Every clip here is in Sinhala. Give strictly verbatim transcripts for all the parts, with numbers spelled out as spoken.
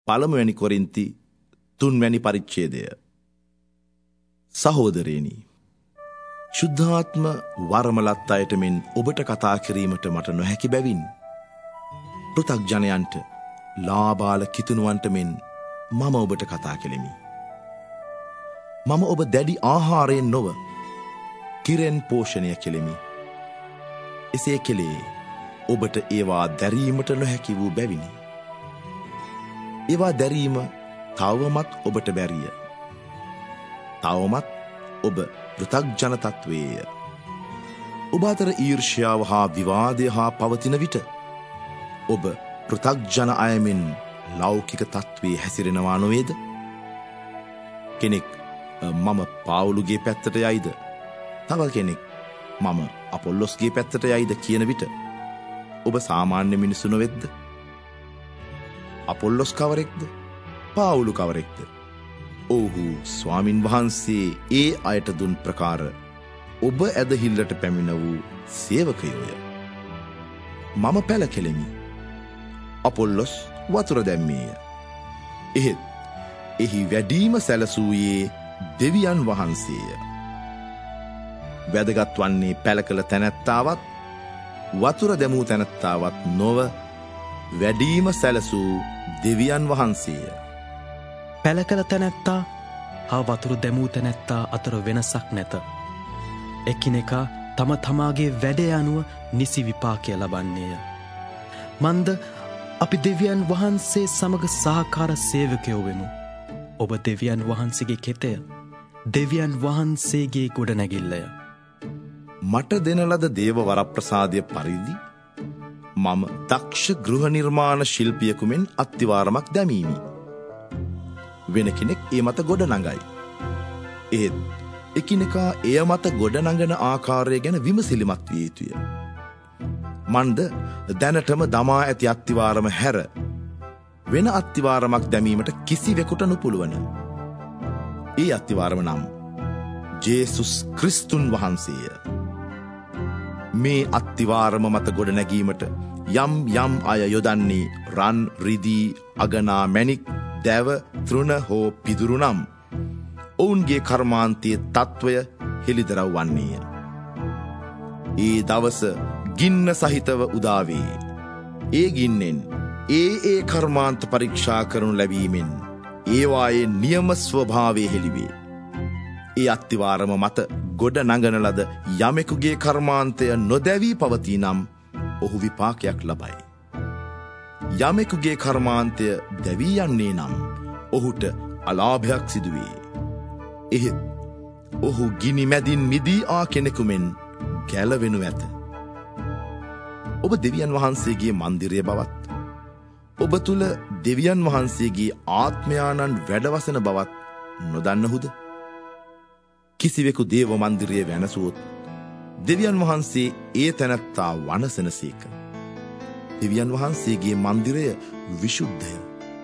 පළමුවැනි කොරින්ති තුන්වැනි පරිච්ඡේදය. සහෝදරයනි, ශුද්ධාත්ම වරමලත් අයට මෙන් ඔබට කතා කිරීමට මට නොහැකි බැවින් පෘථග්ජනයන්ට ලාබාල කිතුණුවන්ට මෙන් මම ඔබට කතා කෙලෙමි. මම ඔබ දැඩි ආහාරයෙන් නොව කිරෙන් පෝෂණය කෙලෙමි. එසේ කෙලේ ඔබට ඒවා දැරීමට නොහැකි වූ බැවිනි. ඒවා දැරීම තවමත් ඔබට බැරිය. තවමත් ඔබ පෘථග්ජන තත්වයේය. ඔබ අතර ඊර්ෂ්‍යාව හා විවාදය හා පවතින විට ඔබ පෘථග්ජන අයමෙන් ලෞකික තත්වයේ හැසිරෙනවා නොවේද? කෙනෙක් මම පාවුලුගේ පැත්තට යයිද, තව කෙනෙක් මම අපොල්ලොස්ගේ පැත්තට යයිද කියන විට ඔබ සාමාන්‍ය මිනිසු නොවෙද්ද? අපොල්ලොස් කවරෙක්ද? පාවුලු කවරෙක්ද? ඔව්හු ස්වාමින් වහන්සේ ඒ අයට දුන් ප්‍රකාර ඔබ ඇදහිල්ලට පැමිණ වූ සේවකයෝය. මම පැල කෙලෙමි, අපොල්ලොස් වතුර දැම්මේය. එහෙත් එහි වැඩීම සැලසූයේ දෙවියන් වහන්සේය. වැදගත් වන්නේ පැල කළ තැනැත්තාවත් වතුර දැමූ තැනැත්තාවත් නොව වැඩීම සැලසූ දෙවියන් වහන්සේය. පැල කළ තැනැත්තා හා වතුර දැමූ තැනැත්තා අතර වෙනසක් නැත. එකිනෙකා තම තමාගේ වැඩේ අනුව නිසි විපාකය ලබන්නේය. මන්ද අපි දෙවියන් වහන්සේ සමග සහකාර සේවකයෝ වෙමු. ඔබ දෙවියන් වහන්සේගේ කෙතය, දෙවියන් වහන්සේගේ ගොඩනැගිල්ලය. මට දෙන ලද දේව වරප්‍රසාදය පරිදි මම දක්ෂ ගෘහ නිර්මාණ ශිල්පියෙකු මෙන් අත්තිවාරමක් දැමීමි. වෙන කෙනෙක් ඒ මත ගොඩ නඟයි. ඒත් එකිනෙකා එය මත ගොඩ නඟන ආකාරය ගැන විමසිලිමත් විය යුතුය. මන්ද දැනටම දමා ඇති අත්තිවාරම හැර වෙන අත්තිවාරමක් දැමීමට කිසිවෙකුට නොපුළුවන. ඒ අත්තිවාරම නම් ජේසුස් ක්‍රිස්තුන් වහන්සේය. මේ අත්තිවාරම මත ගොඩ නැගීමට යම් යම් අය යොදන්නේ රන්, රිදී, අගනා, මැණික්, දැව, තෘණ හෝ පිදුරු නම් ඔවුන්ගේ කර්මාන්තයේ තත්වය හෙළිදරව් වන්නේය. ඒ දවස ගින්න සහිතව උදාවේ. ඒ ගින්නෙන් ඒ ඒ කර්මාන්ත පරීක්ෂා කරනු ලැබීමෙන් ඒවායේ නියම ස්වභාවය හෙළිවේ. ඒ අත්තිවාරම මත ගොඩ නඟන ලද යමෙකුගේ කර්මාන්තය නොදැවී පවතී නම් ඔහු විපාකයක් ලබයි. යමෙකුගේ කර්මාන්තය දැවී යන්නේ නම් ඔහුට අලාභයක් සිදුවේ. එහෙත් ඔහු ගිනි මැදින් මිදී ආ කෙනෙකු මෙන් ගැලවෙනු ඇත. ඔබ දෙවියන් වහන්සේගේ මන්දිරය බවත්, ඔබ තුළ දෙවියන් වහන්සේගේ ආත්මයාණන් වැඩවසන බවත් නොදන්නහුද? කිසිවෙකු දේව මන්දිරයේ වෙනසුවොත් දෙවියන් වහන්සේ ඒ තැනැත්තා වනසනසේක. දෙවියන් වහන්සේගේ මන්දිරය විශුද්ධය.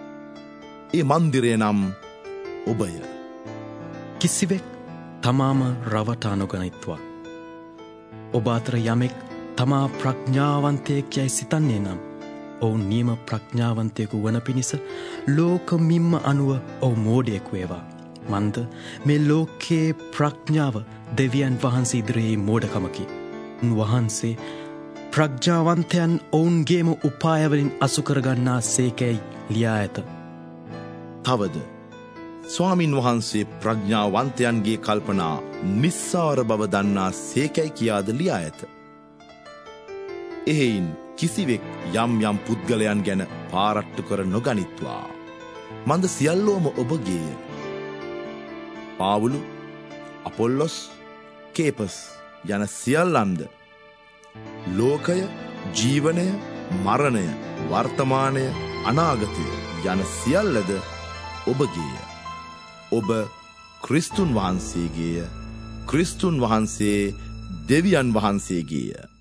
ඒ මන්දිරය නම් ඔබය. කිසිවෙක් තමාම රවටා නොගනිත්වා. ඔබ අතර යමෙක් තමා ප්‍රඥාවන්තයෙක් යයි සිතන්නේ නම් ඔවුන් නියම ප්‍රඥාවන්තයෙකු වන පිණිස ලෝක මිම්ම අනුව ඔවු මෝඩයෙක් වේවා. මන්ද මේ ලෝකයේ ප්‍රඥාව දෙවියන් වහන්සේ ඉදිරියේ මෝඩකමකි. උන්වහන්සේ ප්‍රඥාවන්තයන් ඔවුන්ගේම උපායවලින් අසුකරගන්නා සේකැයි ලියා ඇත. තවද ස්වාමින් වහන්සේ ප්‍රඥාවන්තයන්ගේ කල්පනා නිස්සාර බව දන්නා සේකැයි කියාද ලියා ඇත. එහෙයින් කිසිවෙක් යම් යම් පුද්ගලයන් ගැන පාරට්ටු කර නොගනිත්වා. මන්ද සියල්ලෝම ඔබගේය. පාවුලු, අපොල්ලොස්, කේපස් යන සියල්ලන්ද ලෝකය, ජීවනය, මරණය, වර්තමානය, අනාගතය යන සියල්ලද ඔබගේය. ඔබ ක්‍රිස්තුන් වහන්සේගේය. ක්‍රිස්තුන් වහන්සේ දෙවියන් වහන්සේගේය.